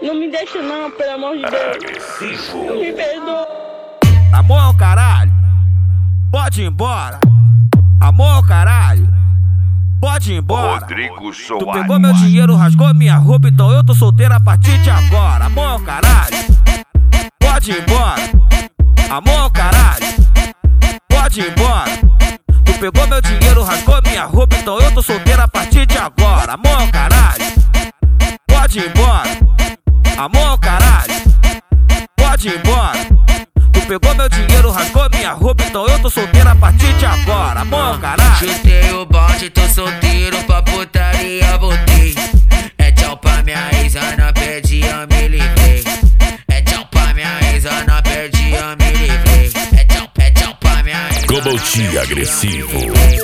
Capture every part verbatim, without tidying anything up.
Não me deixa não, pelo amor de Deus. Não me perdoa. Amor, caralho, pode ir embora. Amor, caralho, pode ir embora. Rodrigo Tu Soares. pegou meu dinheiro, rasgou minha roupa, então eu tô solteiro a partir de agora. Amor, caralho, pode ir embora. Amor, caralho, pode ir embora. Tu pegou meu dinheiro, rasgou minha roupa, então eu tô solteiro a partir de agora. Amor, caralho, pode ir embora. Amor, caralho, pode ir embora. Tu pegou meu dinheiro, rasgou minha roupa, então eu tô solteiro a partir de agora. Amor, caralho. Chutei o balde, tô solteiro, pra putaria voltei. É tchau pra minha ex, Ana perdi, eu me livrei. É tchau pra minha ex, Ana perdi, eu me livrei. É tchau, é tchau pra minha ex. Cobaltinho agressivo.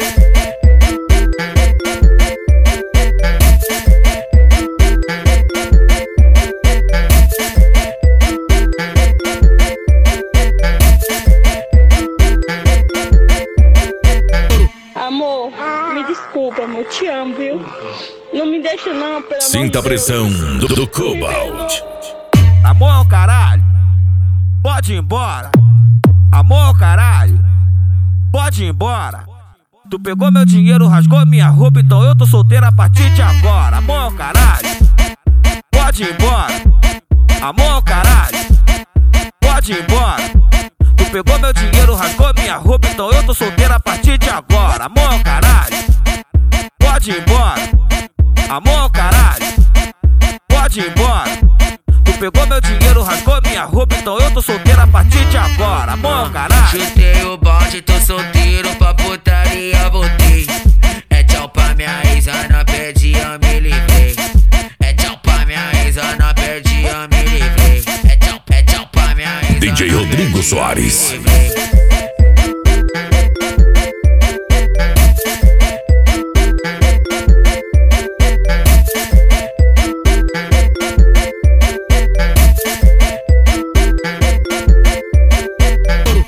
Amor, me desculpa, amor. Te amo, viu? Não me deixa não, pelo amor de Sinta a Deus. pressão do, do Cobalt. Amor, caralho, pode ir embora. Amor, caralho, pode ir embora. Tu pegou meu dinheiro, rasgou minha roupa, então eu tô solteiro a partir de agora. Amor, caralho, pode ir embora. Amor, caralho, pode ir embora. Tu pegou meu dinheiro, rasgou minha roupa, então eu tô solteiro a partir de agora. Amor, caralho, pode ir embora. Amor, caralho, pode ir embora. Tu pegou meu dinheiro, rasgou minha roupa, então eu tô solteiro a partir de agora. Amor, caralho. Chutei o balde, tô solteiro, pra putaria voltei. É tchau pra minha ex, Ana perdi, eu me livrei. É tchau pra minha ex, Ana perdi, eu me livrei. É tchau, é tchau pra minha ex. D J Rodrigo Soares. Soares.